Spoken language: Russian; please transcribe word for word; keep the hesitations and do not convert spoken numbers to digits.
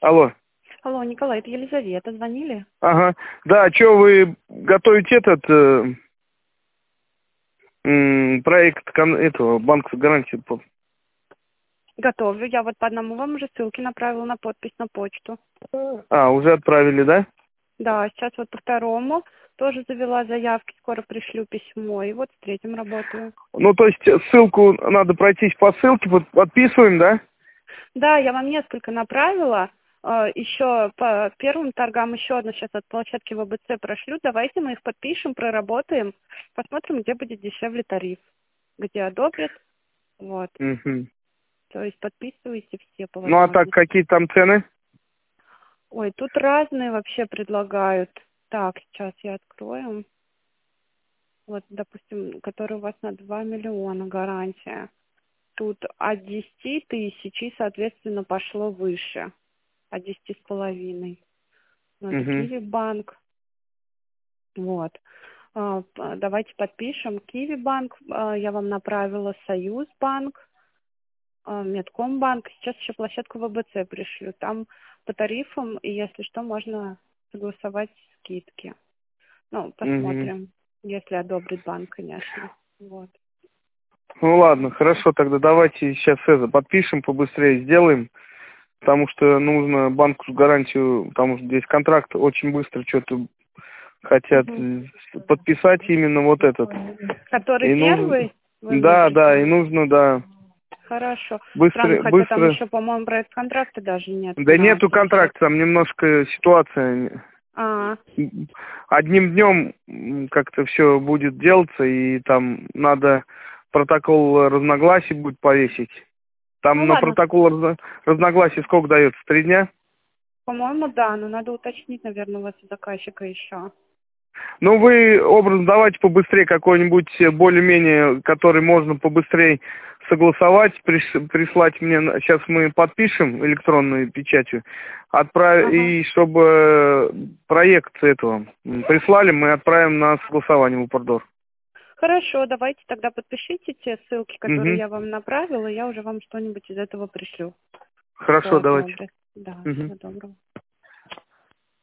Алло. Алло, Николай, это Елизавета. Звонили? Ага. Да, что вы готовите этот э, м, проект кон- этого банка гарантии? по- Готовлю. Я вот по одному вам уже ссылки направила на подпись на почту. А, уже отправили, да? Да, сейчас вот по второму тоже завела заявки. Скоро пришлю письмо. И вот с третьим работаю. Ну, то есть ссылку надо пройтись по ссылке, вот подписываем, да? Да, я вам несколько направила. Э, Еще по первым торгам еще одну сейчас от площадки ВБЦ прошлю. Давайте мы их подпишем, проработаем. Посмотрим, где будет дешевле тариф. Где одобрят. Вот. Мгм. То есть подписывайте все по Ну, а так, возможности. какие там цены? Ой, тут разные вообще предлагают. Так, сейчас я открою. Вот, допустим, который у вас на два миллиона гарантия. Тут от десяти тысяч и, соответственно, пошло выше. От десяти с половиной. Ну, это Угу. Киви банк. Вот. А, п- Давайте подпишем. Киви банк а, я вам направила, Союз банк, а, Медкомбанк. Сейчас еще площадку ВБЦ пришлю. Там по тарифам, и если что, можно согласовать скидки. Ну, Угу. посмотрим, если одобрит банк, конечно. Вот. Ну, ладно, хорошо, тогда давайте сейчас это подпишем, побыстрее сделаем, потому что нужно банку гарантию, потому что здесь контракт очень быстро что-то хотят Мгм. э, подписать именно вот этот. Который И нужно, первый, вы да, имеете в да, и виду? нужно, да, Хорошо. Странно, быстро, хотя там быстро. еще, по-моему, проект контракта даже нет Да на нету контракта, площадке. там немножко ситуация. А, Одним днем м, как-то все будет делаться, и там надо протокол разногласий будет повесить. ну Там на ладно. протокол разно- разногласий сколько дается? Три дня? По-моему, да, но надо уточнить, наверное, у вас у заказчика еще. Ну, вы, образно, давайте побыстрее какой-нибудь э, более-менее, который можно побыстрее согласовать, приш- прислать мне. Сейчас мы подпишем электронной печатью, отправ... Ага. и чтобы э, проект этого м, прислали, мы отправим на согласование в Упордор. Хорошо, давайте тогда подпишите те ссылки, которые Угу. я вам направила, и я уже вам что-нибудь из этого пришлю. Кто Хорошо, давайте. одобрит. Да, Угу. всего доброго.